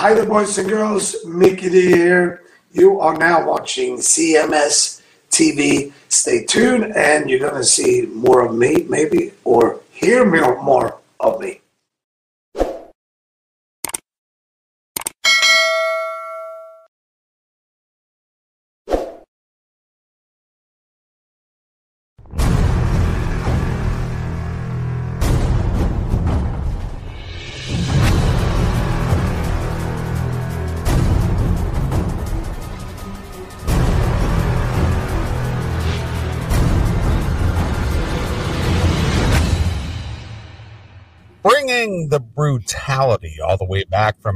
Hi there, boys and girls. Mickey D here. You are now watching CMS TV. Stay tuned, and you're going to see more of me, maybe, or hear more of me. Bringing the brutality all the way back from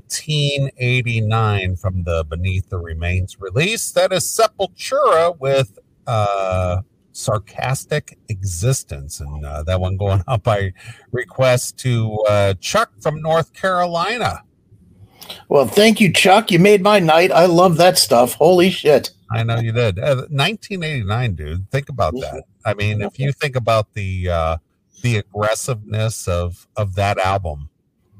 1989 from the Beneath the Remains release. That is Sepultura with Sarcastic Existence. And that one going up by request to Chuck from North Carolina. Well, thank you, Chuck. You made my night. I love that stuff. Holy shit. I know you did. 1989, dude. Think about that. I mean, if you think about the aggressiveness of that album,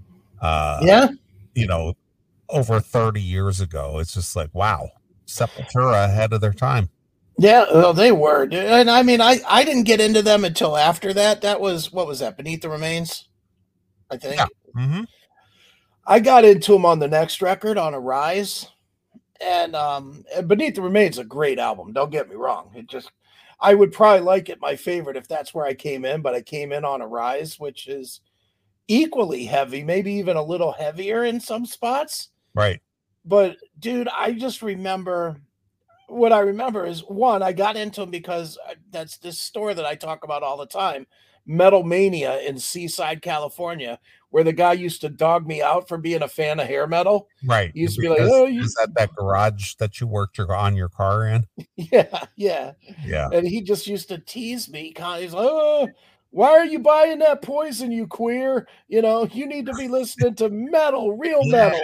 you know, over 30 years ago, it's just like, wow, Sepultura ahead of their time. Yeah, well, they were. And I mean, I didn't get into them until after that. That was, what was that? Beneath the Remains, I think. Yeah. Mm-hmm. I got into them on the next record, on Arise. And Beneath the Remains is a great album. Don't get me wrong. I would probably like it my favorite if that's where I came in, but I came in on Arise, which is equally heavy, maybe even a little heavier in some spots. Right. But dude, I just remember, what I remember is, one, I got into them because that's this store that I talk about all the time, Metal Mania in Seaside, California, where the guy used to dog me out for being a fan of hair metal. Right. He used to be like, "Oh, is that garage that you worked on your car in?" Yeah. And he just used to tease me. He's like, "Oh, why are you buying that Poison, you queer? You know, you need to be listening to metal, real metal."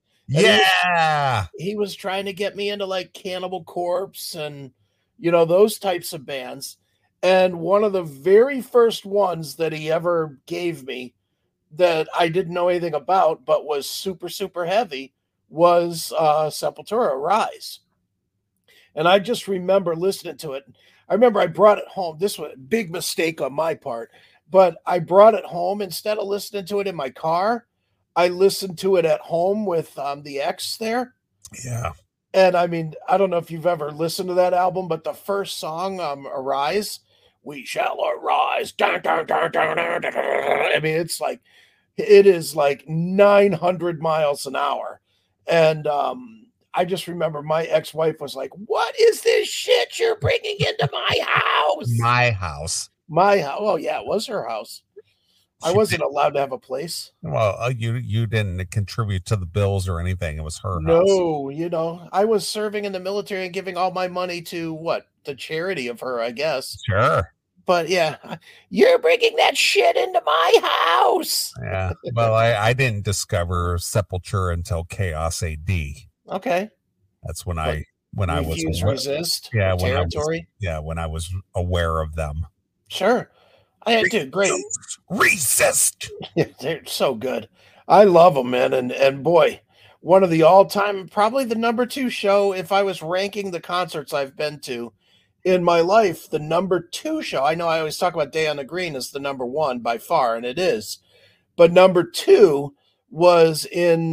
Yeah. He was trying to get me into like Cannibal Corpse and, you know, those types of bands. And one of the very first ones that he ever gave me that I didn't know anything about, but was super, super heavy, was Sepultura, Rise. And I just remember listening to it. I remember I brought it home. This was a big mistake on my part, but I brought it home. Instead of listening to it in my car, I listened to it at home with the ex there. Yeah. And I mean, I don't know if you've ever listened to that album, but the first song, Arise, we shall arise. Dun, dun, dun, dun, dun, dun, dun. I mean, it is like 900 miles an hour. And I just remember my ex-wife was like, "What is this shit you're bringing into my house?" My house. Oh, yeah, it was her house. I wasn't allowed to have a place. Well, you didn't contribute to the bills or anything. It was her house. No, you know, I was serving in the military and giving all my money to the charity of her, I guess. Sure. But yeah, you're bringing that shit into my house. Yeah. Well, I didn't discover Sepultura until Chaos AD. Okay. That's when I was Resist. Yeah, Territory. when I was aware of them. Sure. I did great. Resist. Yeah, they're so good. I love them, man. And boy, one of the all-time, probably the number 2 show, if I was ranking the concerts I've been to in my life, the number 2 show. I know I always talk about Day on the Green as the number 1 by far, and it is. But number 2 was in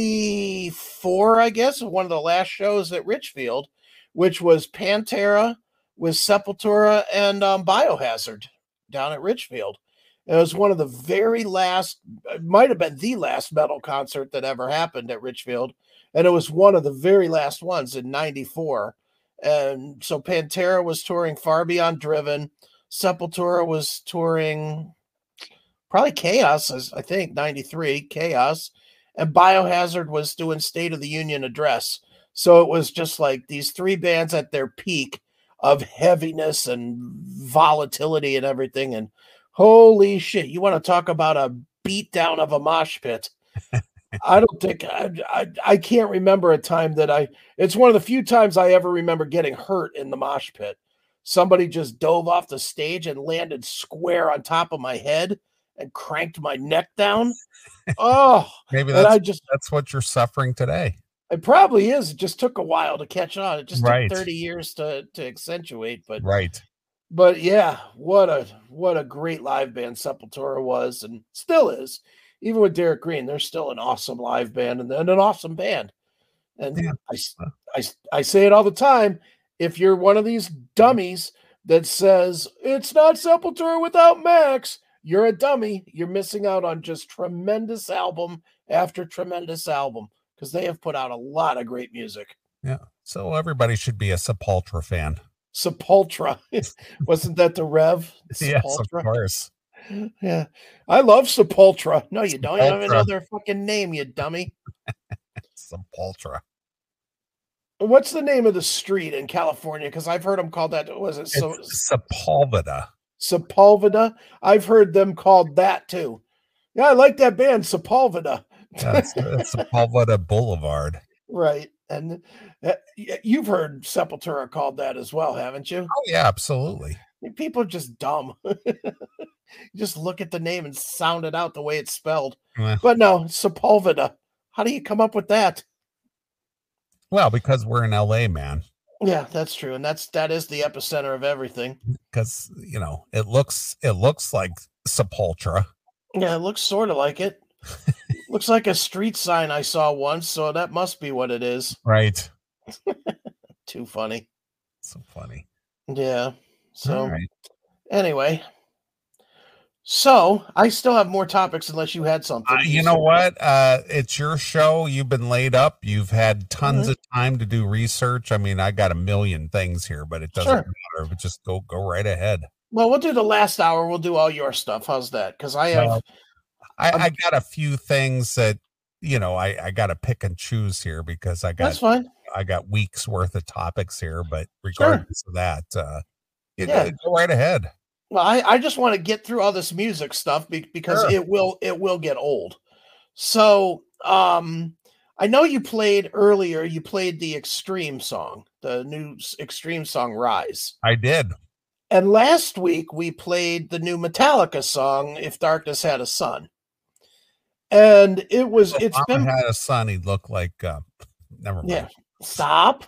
94, I guess, one of the last shows at Richfield, which was Pantera with Sepultura and Biohazard down at Richfield. It was one of the very last, it might have been the last metal concert that ever happened at Richfield. And it was one of the very last ones in 94. And so Pantera was touring Far Beyond Driven. Sepultura was touring probably Chaos, I think, 93, Chaos. And Biohazard was doing State of the Union address. So it was just like these 3 bands at their peak of heaviness and volatility and everything. And holy shit, you want to talk about a beatdown of a mosh pit. I don't think I can't remember a time that it's one of the few times I ever remember getting hurt in the mosh pit. Somebody just dove off the stage and landed square on top of my head. and cranked my neck down. Oh, Maybe and that's what you're suffering today. it probably is. It just took a while to catch on. It just took Right. 30 years to accentuate, Right. but yeah, what a great live band Sepultura was and still is. Even with Derek Green, they're still an awesome live band and an awesome band. And Yeah. I say it all the time. If you're one of these dummies that says it's not Sepultura without Max, you're a dummy. You're missing out on just tremendous album after tremendous album because they have put out a lot of great music. Yeah. So everybody should be a Sepultura fan. Sepultura. Wasn't that the Rev? Yes, of course. Yeah. I love Sepultura. No, you don't. You don't even Sepultura. know their fucking name, you dummy. Sepultura. What's the name of the street in California? Because I've heard them called that. Was it Sepulveda? Sepulveda? I've heard them called that too. Yeah, I like that band, Sepulveda. Yeah, it's Sepulveda Boulevard. Right. And you've heard Sepultura called that as well, haven't you? Oh, yeah, absolutely. People are just dumb. Just look at the name and sound it out the way it's spelled. Yeah. But no, Sepulveda. How do you come up with that? Well, because we're in LA, man. Yeah, that's true. And that is the epicenter of everything. Because, it looks like Sepultura. Yeah, it looks sort of like it. Looks like a street sign I saw once, so that must be what it is. Right. Too funny. So funny. Yeah. So All right. Anyway. So I still have more topics unless you had something. You know what? It's your show. You've been laid up. You've had tons of time to do research. I mean, I got a million things here, but it doesn't matter. But just go right ahead. Well, we'll do the last hour. We'll do all your stuff. How's that? Because I have... I got a few things that, I got to pick and choose here because That's fine. I got weeks worth of topics here, but regardless of that, go right ahead. Well, I just want to get through all this music stuff because it will get old. So, I know you played earlier. You played the Extreme song, the new Extreme song, Rise. I did. And last week we played the new Metallica song, If Darkness Had a Son. And it's been had a son. He'd look like never mind. Yeah, stop.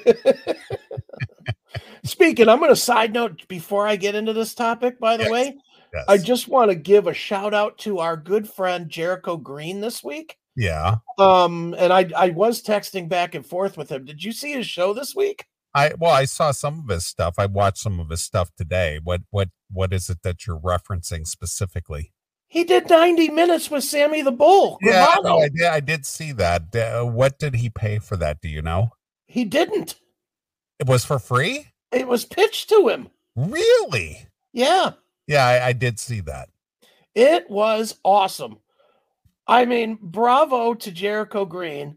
Speaking, I'm going to side note before I get into this topic, by the way. Yes. I just want to give a shout out to our good friend Jericho Green this week. Yeah. And I was texting back and forth with him. Did you see his show this week? I saw some of his stuff. I watched some of his stuff today. What is it that you're referencing specifically? He did 90 minutes with Sammy the Bull. Yeah, no, I did see that. What did he pay for that? Do you know? He didn't. It was for free? It was pitched to him. Really? Yeah. Yeah, I did see that. It was awesome. I mean, bravo to Jericho Green.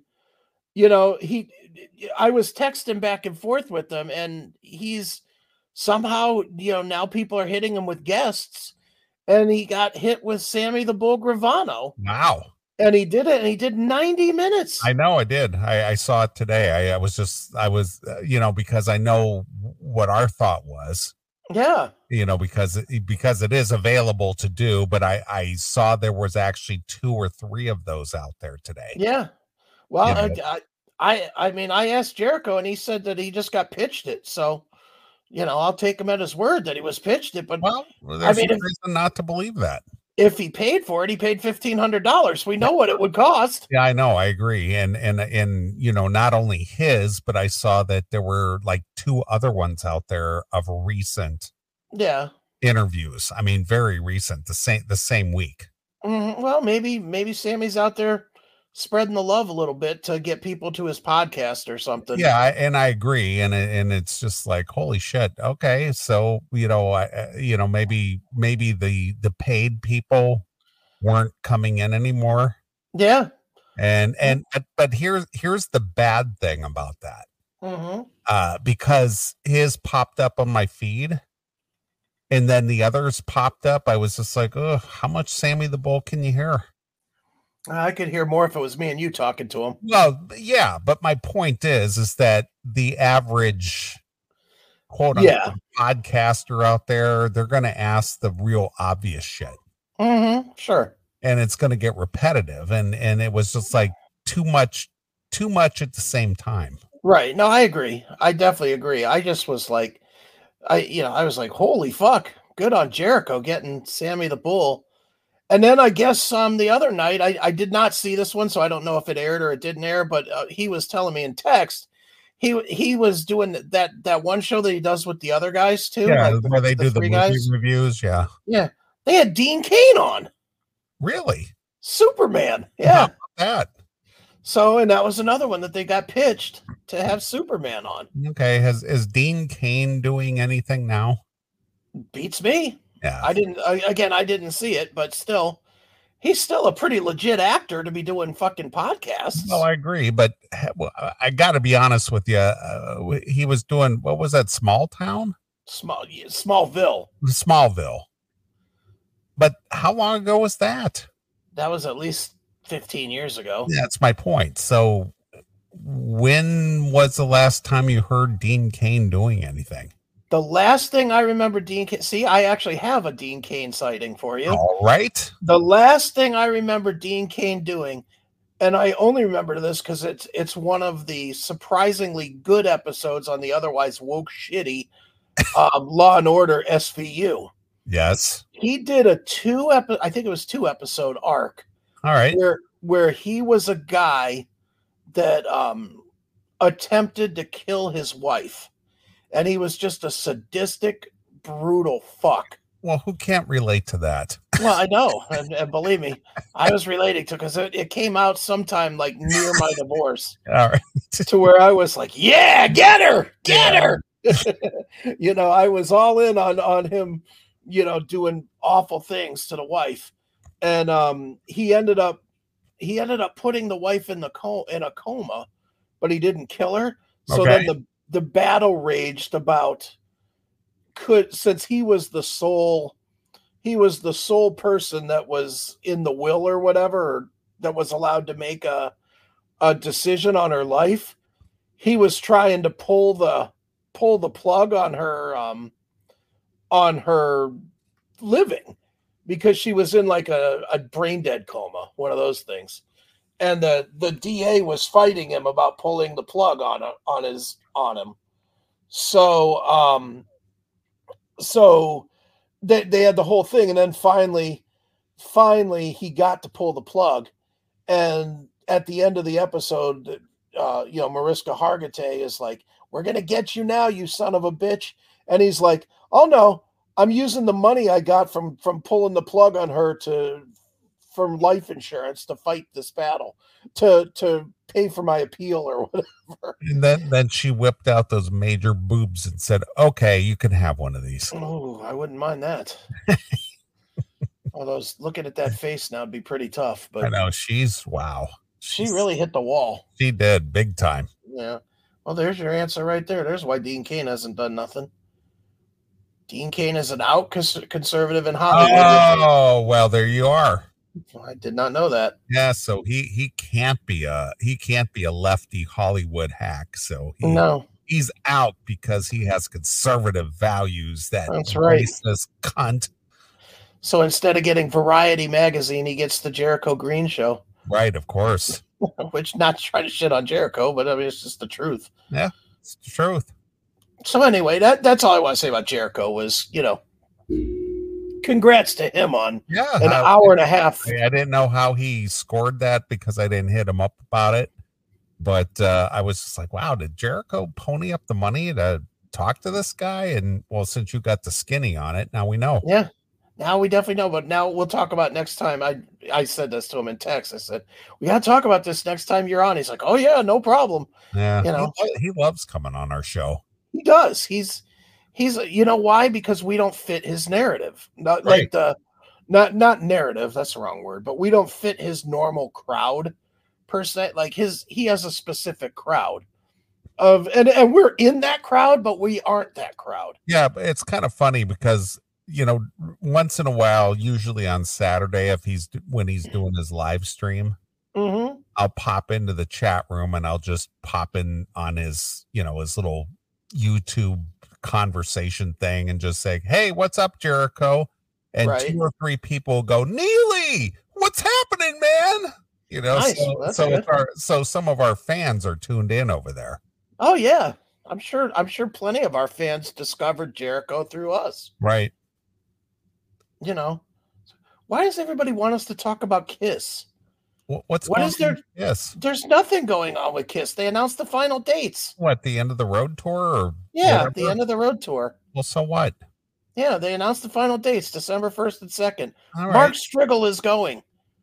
I was texting back and forth with him, and he's somehow, now people are hitting him with guests, and he got hit with Sammy the Bull Gravano. Wow. And he did it, and he did 90 minutes. I know I did. I saw it today. I was, because I know what our thought was. Yeah. Because it is available to do, but I saw there was actually 2 or 3 of those out there today. Yeah. Well, I mean, I asked Jericho, and he said that he just got pitched it. So, I'll take him at his word that he was pitched it. But there's no reason not to believe that. If he paid for it, he paid $1,500. We know what it would cost. Yeah, I know. I agree. And not only his, but I saw that there were like 2 other ones out there of recent interviews. I mean, very recent, the same week. Well, maybe Sammy's out there spreading the love a little bit to get people to his podcast or something. Yeah, and I agree. And it's just like, holy shit. Okay, so maybe the paid people weren't coming in anymore. Yeah. But here's the bad thing about that. Mm-hmm. Because his popped up on my feed, and then the others popped up. I was just like, oh, how much Sammy the Bull can you hear? I could hear more if it was me and you talking to him. Well, yeah, but my point is that the average quote unquote podcaster out there, they're going to ask the real obvious shit. Mm-hmm. Sure. And it's going to get repetitive. And it was just like too much at the same time. Right. No, I agree. I definitely agree. I just was like, I was like, holy fuck, good on Jericho getting Sammy the Bull. And then I guess the other night, I did not see this one, so I don't know if it aired or it didn't air, but he was telling me in text, he was doing that one show that he does with the other guys too. Yeah, like where they do the movie reviews. Yeah. Yeah. They had Dean Cain on. Really? Superman. Yeah. How about that? So, and that was another one that they got pitched to have Superman on. Okay. Is Dean Cain doing anything now? Beats me. Yeah. I didn't see it, but still, he's still a pretty legit actor to be doing fucking podcasts. No, I agree. But I got to be honest with you. He was doing, what was that? Smallville. Smallville. But how long ago was that? That was at least 15 years ago. That's my point. So when was the last time you heard Dean Cain doing anything? The last thing I remember Dean Cain, see, I actually have a Dean Cain sighting for you. All right. The last thing I remember Dean Cain doing, and I only remember this because it's one of the surprisingly good episodes on the otherwise woke shitty Law and Order SVU. Yes. He did a 2 episode arc. All right. Where he was a guy that attempted to kill his wife. And he was just a sadistic, brutal fuck. Well, who can't relate to that? Well, I know. And believe me, I was relating to because it came out sometime like near my divorce. All right. To where I was like, yeah, get her. I was all in on him, doing awful things to the wife. And he ended up putting the wife in a coma, but he didn't kill her. So then the battle raged about since he was the sole person that was in the will or whatever, or that was allowed to make a decision on her life. He was trying to pull the plug on her living because she was in like a brain dead coma, one of those things. And the DA was fighting him about pulling the plug on him. So they had the whole thing, and then finally he got to pull the plug. And at the end of the episode, Mariska Hargitay is like, "We're gonna get you now, you son of a bitch." And he's like, "Oh no, I'm using the money I got from pulling the plug on her from life insurance to fight this battle, to pay for my appeal or whatever." And then she whipped out those major boobs and said, "Okay, you can have one of these." Oh, I wouldn't mind that. Although looking at that face now would be pretty tough. But I know she really hit the wall. She did big time. Yeah. Well, there's your answer right there. There's why Dean Cain hasn't done nothing. Dean Cain is an out conservative in Hollywood. Oh, well, there you are. I did not know that. Yeah, so he can't be a lefty Hollywood hack. So he's out because he has conservative values. That's right. Racist cunt. So instead of getting Variety magazine, he gets the Jericho Green show. Right, of course. Which, not trying to shit on Jericho, but I mean it's just the truth. Yeah, it's the truth. So anyway, that's all I want to say about Jericho was, congrats to him on an hour and a half. I didn't know how he scored that because I didn't hit him up about it. But I was just like, wow, did Jericho pony up the money to talk to this guy? And well, since you got the skinny on it, now we know. Yeah, now we definitely know. But now we'll talk about next time. I said this to him in text. I said, we got to talk about this next time you're on. He's like, oh yeah, no problem. Yeah, he loves coming on our show. He does. He's why? Because we don't fit his narrative. Not narrative. That's the wrong word. But we don't fit his normal crowd per se. Like he has a specific crowd and we're in that crowd, but we aren't that crowd. Yeah, but it's kind of funny because once in a while, usually on Saturday, when he's doing his live stream, I'll pop into the chat room and I'll just pop in on his his little YouTube conversation thing and just say, hey, what's up, Jericho? and right. 2 or 3 people go, Neely, what's happening, man? You know, nice. so some of our fans are tuned in over there. Oh yeah, I'm sure plenty of our fans discovered Jericho through us. Right. You know, why does everybody want us to talk about Kiss? What is there? Yes, there's nothing going on with Kiss. They announced the final dates. What, the end of the road tour? Or yeah, the end of the road tour. Well, so what? Yeah, they announced the final dates, December 1st and 2nd. All Mark right. Striggle is going.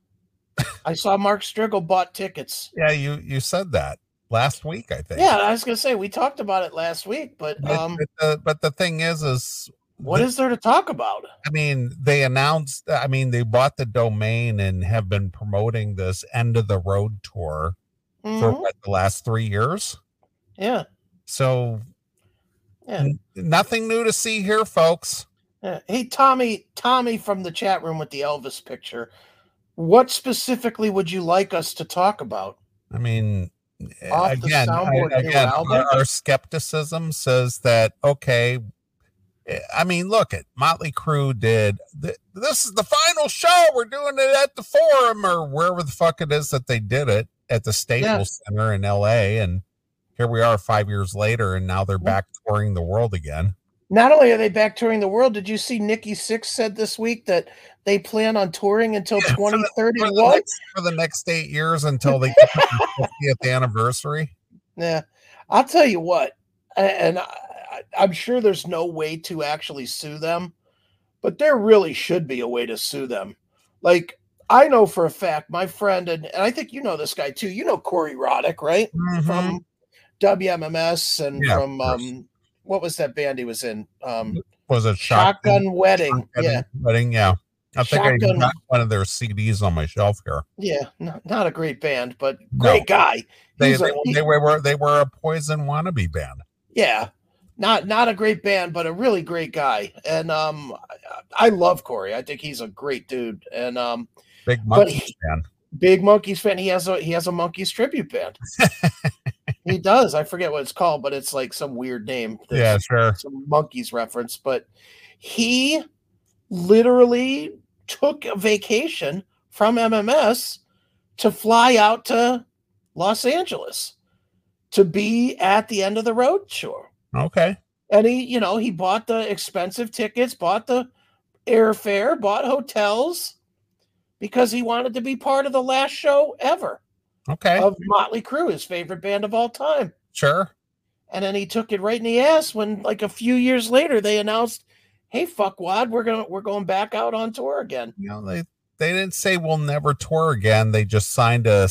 I saw Mark Striggle bought tickets. Yeah, you said that last week, I think. Yeah, I was gonna say we talked about it last week, but the thing is what is there to talk about? I mean, they announced, they bought the domain and have been promoting this end of the road tour for the last 3 years. Yeah. So nothing new to see here, folks. Yeah. Hey, Tommy from the chat room with the Elvis picture. What specifically would you like us to talk about? I mean, again, our skepticism says that, okay, I mean, look at Motley Crue did this is the final show. We're doing it at the Forum or wherever the fuck it is that they did it at the Staples Center in LA. And here we are 5 years later, and now they're back touring the world again. Not only are they back touring the world, did you see Nikki Sixx said this week that they plan on touring until 2031 for the next 8 years until they get to the 50th anniversary? Yeah, I'll tell you what, and I'm sure there's no way to actually sue them, but there really should be a way to sue them. Like, I know for a fact, my friend, and I think you know this guy too. You know Corey Roddick, right? Mm-hmm. From WMMS and from what was that band he was in? Was it Shotgun Wedding? Wedding, yeah. I think I got one of their CDs on my shelf here. Yeah, not a great band, but great guy. They were a Poison wannabe band. Yeah, not a great band, but a really great guy. And I love Corey. I think he's a great dude. And Big Monkeys fan. Big Monkeys fan. He has a Monkeys tribute band. He does. I forget what it's called, but it's like some weird name. Yeah, sure. Some Monkeys reference, but he literally took a vacation from MMS to fly out to Los Angeles to be at the end of the road tour. Okay. And he bought the expensive tickets, bought the airfare, bought hotels because he wanted to be part of the last show ever. Okay. Of Motley Crue, his favorite band of all time. Sure. And then he took it right in the ass when, like, a few years later, they announced, "Hey, fuckwad, we're going back out on tour again." They didn't say we'll never tour again. They just signed a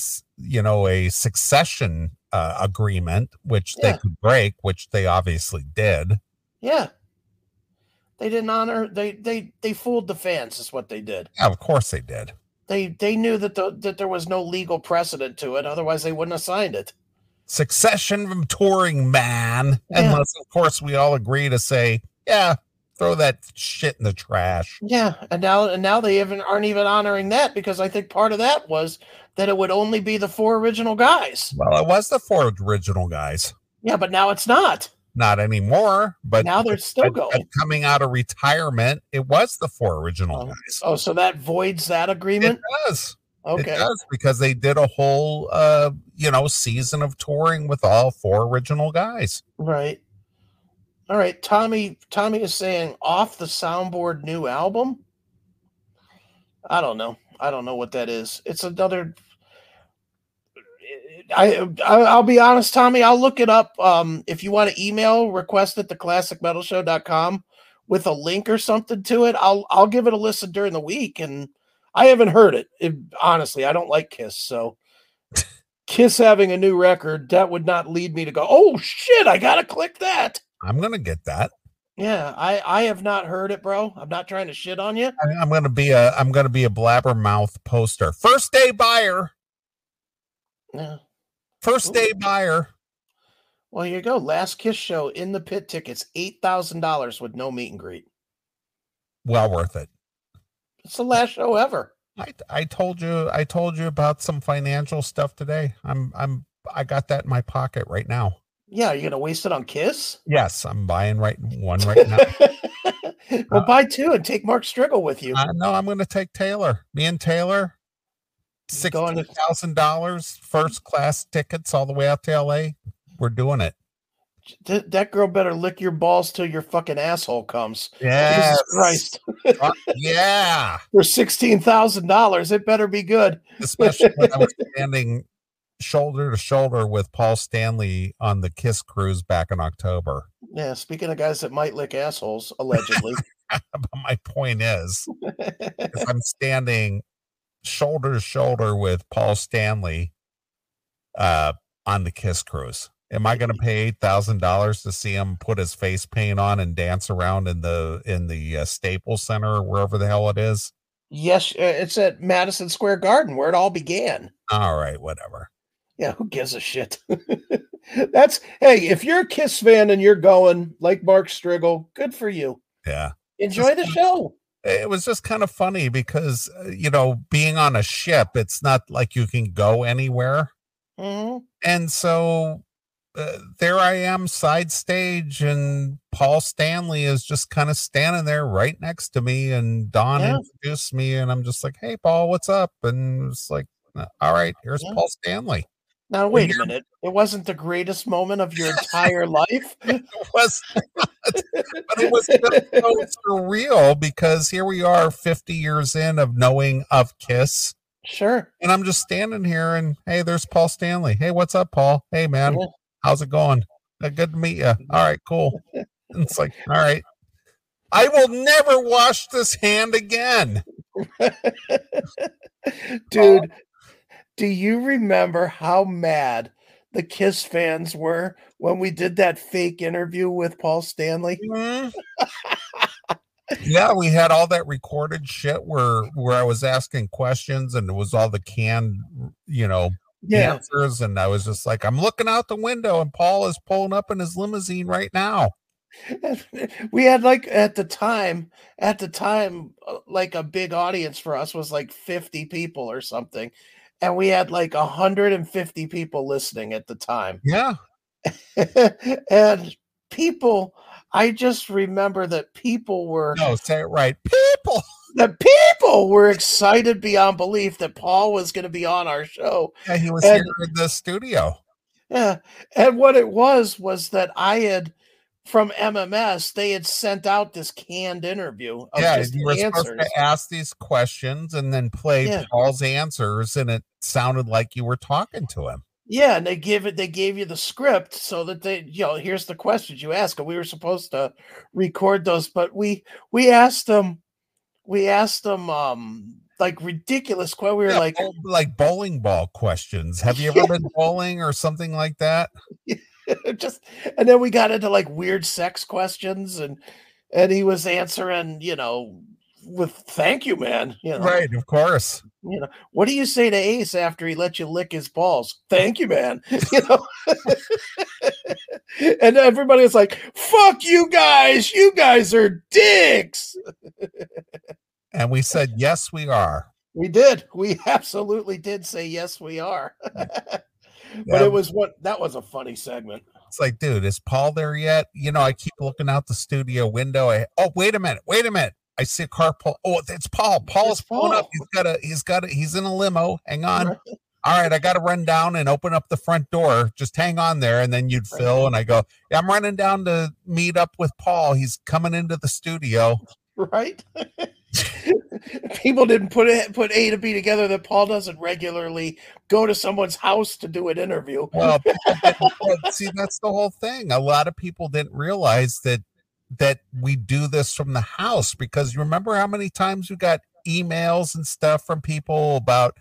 succession agreement, which they could break, which they obviously did. Yeah. They didn't honor. They fooled the fans. Is what they did. Yeah, of course they did. They knew that there was no legal precedent to it. Otherwise, they wouldn't have signed it. Succession from touring, man. Unless, of course, we all agree to say, yeah, throw that shit in the trash. Yeah, and now they aren't even honoring that, because I think part of that was that it would only be the 4 original guys. Well, it was the 4 original guys. Yeah, but now it's not. Not anymore, but now they're still going. Coming out of retirement, it was the 4 original guys. Oh, so that voids that agreement? It does. Okay. It does, because they did a whole season of touring with all 4 original guys. Right. All right. Tommy is saying off the soundboard new album. I don't know what that is. It's another. I'll be honest, Tommy. I'll look it up. If you want to email request at theclassicmetalshow.com with a link or something to it, I'll give it a listen during the week. And I haven't heard it. Honestly, I don't like Kiss, so Kiss having a new record, that would not lead me to go, oh shit, I gotta click that. I'm gonna get that. Yeah, I have not heard it, bro. I'm not trying to shit on you. I'm gonna be a blabbermouth poster. First day buyer. Yeah. First day buyer. Well, here you go. Last Kiss show in the pit tickets, $8,000 with no meet and greet. Well worth it. It's the last show ever. I told you about some financial stuff today. I got that in my pocket right now. Yeah, you're gonna waste it on Kiss? Yes, I'm buying one right now. Well, buy two and take Mark Strigl with you. No, I'm going to take Taylor. Me and Taylor, $16,000 first class tickets all the way out to LA. We're doing it. That girl better lick your balls till your fucking asshole comes. Yes. Jesus Christ. Yeah. For $16,000, it better be good. Especially when I was standing shoulder to shoulder with Paul Stanley on the Kiss cruise back in October. Yeah, speaking of guys that might lick assholes, allegedly. But my point is I'm standing shoulder to shoulder with Paul Stanley on the Kiss cruise. Am I going to pay $8,000 to see him put his face paint on and dance around in the Staples Center or wherever the hell it is? Yes, it's at Madison Square Garden where it all began. All right, whatever. Yeah, who gives a shit? Hey, if you're a Kiss fan and you're going like Mark Strigl, good for you. Yeah. Enjoy the show. It was just kind of funny because, being on a ship, it's not like you can go anywhere. Mm-hmm. And so there I am side stage, and Paul Stanley is just kind of standing there right next to me, and Don introduced me, and I'm just like, hey, Paul, what's up? And it's like, all right, here's Paul Stanley. Now, wait a minute. It wasn't the greatest moment of your entire life? It was not, but it was just so surreal because here we are 50 years in of knowing of Kiss. Sure. And I'm just standing here and, hey, there's Paul Stanley. Hey, what's up, Paul? Hey, man, how's it going? Good to meet you. All right, cool. And it's like, all right. I will never wash this hand again. Dude. Do you remember how mad the Kiss fans were when we did that fake interview with Paul Stanley? Mm-hmm. Yeah, we had all that recorded shit where I was asking questions and it was all the canned, answers. And I was just like, I'm looking out the window and Paul is pulling up in his limousine right now. We had at the time, like a big audience for us was like 50 people or something. And we had like 150 people listening at the time. Yeah. And people, I just remember that people were... No, say it right. People! The people were excited beyond belief that Paul was going to be on our show. Yeah, he was here in the studio. Yeah. And what it was that I had... From MMS, they had sent out this canned interview. You were supposed to ask these questions and then play Paul's answers, and it sounded like you were talking to him. Yeah, and they gave you the script so that here's the questions you ask, and we were supposed to record those, but we asked them like ridiculous questions. We were like bowling ball questions. Have you ever been bowling or something like that? And then we got into like weird sex questions, and he was answering, with "thank you, man." Right, of course. What do you say to Ace after he let you lick his balls? Thank you, man. And everybody was like, "Fuck you guys! You guys are dicks." And we said, "Yes, we are." We did. We absolutely did say, "Yes, we are." But that was a funny segment. It's like, dude, is Paul there yet? I keep looking out the studio window. Wait a minute. I see a car pull. Oh, it's Paul. Paul's pulling up. He's in a limo. Hang on. Right. All right, I got to run down and open up the front door. Just hang on there. And then you'd fill. And I go, I'm running down to meet up with Paul. He's coming into the studio. Right. People didn't put A to B together that Paul doesn't regularly go to someone's house to do an interview. Well, see, that's the whole thing. A lot of people didn't realize that we do this from the house, because you remember how many times we got emails and stuff from people about,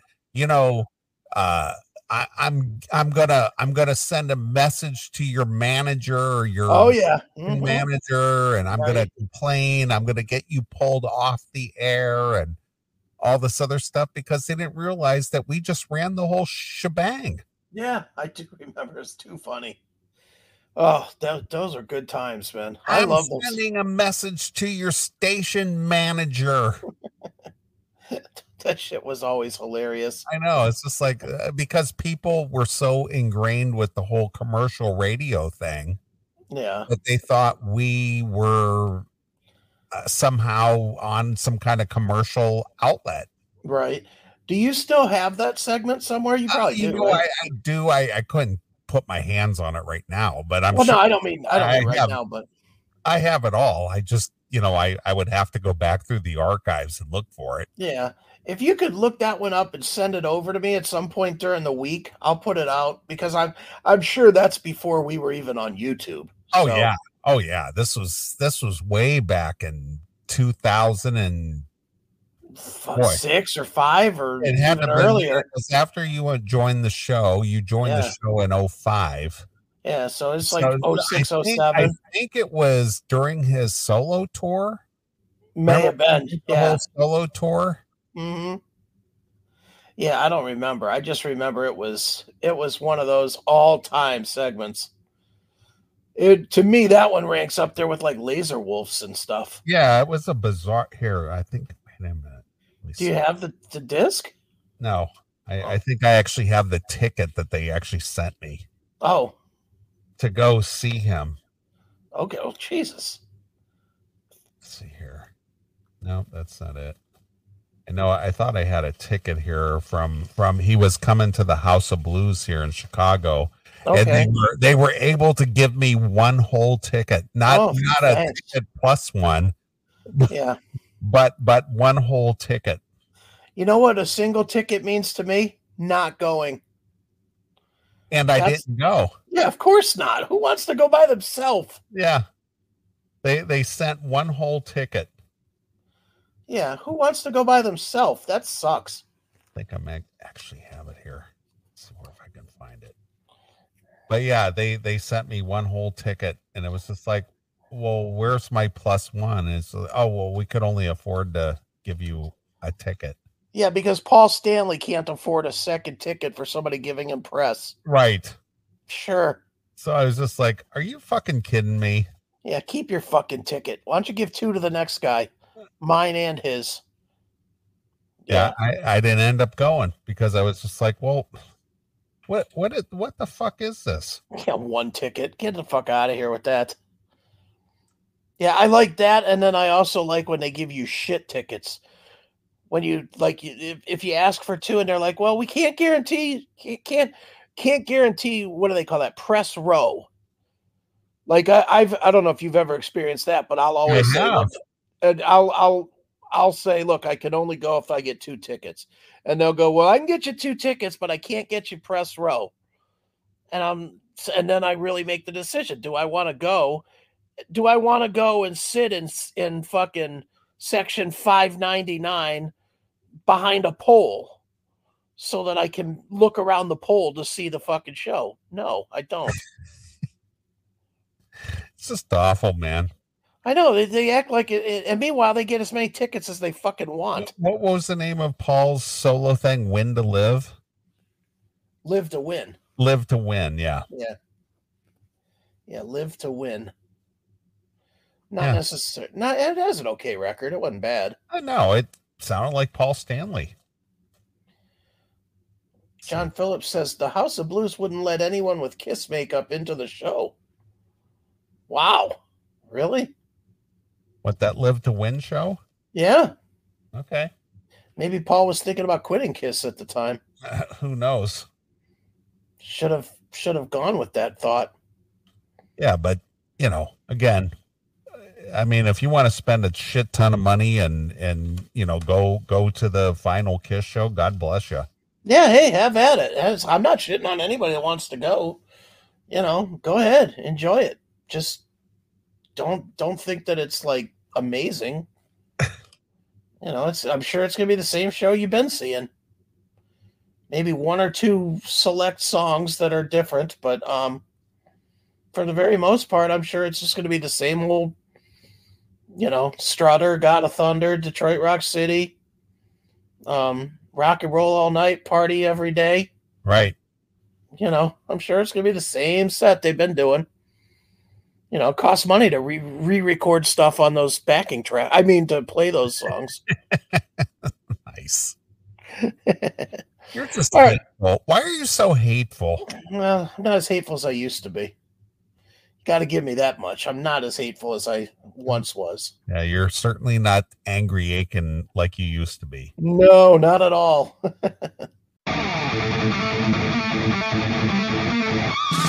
I'm gonna send a message to your manager or your manager, and I'm gonna complain. I'm gonna get you pulled off the air and all this other stuff, because they didn't realize that we just ran the whole shebang. Yeah, I do remember. It's too funny. Oh, those are good times, man. I love those. Sending a message to your station manager. That shit was always hilarious. I know. It's just like, because people were so ingrained with the whole commercial radio thing. Yeah. That they thought we were somehow on some kind of commercial outlet. Right. Do you still have that segment somewhere? You probably do. Right? I do. I couldn't put my hands on it right now, but I'm sure. No, I don't mean right now, but I have it all. I just, I would have to go back through the archives and look for it. Yeah. If you could look that one up and send it over to me at some point during the week, I'll put it out because I'm sure that's before we were even on YouTube. Oh yeah. Oh yeah. This was way back in 2006 or 5 or it had even earlier. It was after you joined the show. You joined the show in 2005. Yeah, so it's like 06, 07. I think it was during his solo tour. May have been. The whole solo tour. Mm-hmm. Yeah, I don't remember. I just remember it was one of those all-time segments. To me, that one ranks up there with like Laser Wolves and stuff. Yeah, it was a bizarre. Here, I think. Wait a minute. Do you have the disc? No, I think I actually have the ticket that they actually sent me. Oh. To go see him. Okay. Oh, Jesus. Let's see here. No, that's not it. I thought I had a ticket here from he was coming to the House of Blues here in Chicago. Okay. And they were able to give me one whole ticket, not a ticket plus one. Yeah. But one whole ticket. You know what a single ticket means to me? Not going. And I didn't go. Yeah, of course not. Who wants to go by themselves? Yeah. They sent one whole ticket. Yeah, who wants to go by themselves? That sucks. I think I might actually have it here. Let's see if I can find it. But yeah, they sent me one whole ticket, and it was just like, well, where's my plus one? And it's we could only afford to give you a ticket. Yeah, because Paul Stanley can't afford a second ticket for somebody giving him press. Right. Sure. So I was just like, are you fucking kidding me? Yeah, keep your fucking ticket. Why don't you give 2 to the next guy? Mine and his. Yeah, I didn't end up going because I was just like, well, what the fuck is this? Yeah, 1 ticket. Get the fuck out of here with that. Yeah, I like that, and then I also like when they give you shit tickets. When you if you ask for 2 and they're like, well, we can't guarantee, can't guarantee, what do they call that? Press row. Like I don't know if you've ever experienced that, but I'll always say, look, and I'll say, look, I can only go if I get 2 tickets, and they'll go, well, I can get you 2 tickets, but I can't get you press row. And then I really make the decision: do I want to go? Do I want to go and sit in fucking section 599 behind a pole so that I can look around the pole to see the fucking show? No, I don't. It's just awful, man. I know they act like it, and meanwhile they get as many tickets as they fucking want. What was the name of Paul's solo thing? Win to live? Live to win. Live to win, yeah. Yeah. Yeah, live to win. Not necessarily. It has an okay record. It wasn't bad. No, it sounded like Paul Stanley. John Phillips says the House of Blues wouldn't let anyone with Kiss makeup into the show. Wow. Really? What, that Live to Win show? Yeah. Okay. Maybe Paul was thinking about quitting Kiss at the time. Who knows? Should have gone with that thought. Yeah, but again, I mean, if you want to spend a shit ton of money and go to the final Kiss show, God bless you. Yeah, hey, have at it. I'm not shitting on anybody that wants to go. Go ahead, enjoy it. Just don't think that it's like amazing. I'm sure it's gonna be the same show you've been seeing. Maybe 1 or 2 select songs that are different, but for the very most part, I'm sure it's just gonna be the same old. Strutter, God of Thunder, Detroit Rock City, rock and roll all night, party every day. Right. I'm sure it's going to be the same set they've been doing. It costs money to re-record stuff on those backing tracks. I mean, to play those songs. Nice. You're just hateful. Why are you so hateful? Well, I'm not as hateful as I used to be. You Got to give me that much. I'm not as hateful as I once was. Yeah, you're certainly not angry Aiken like you used to be. No, not at all.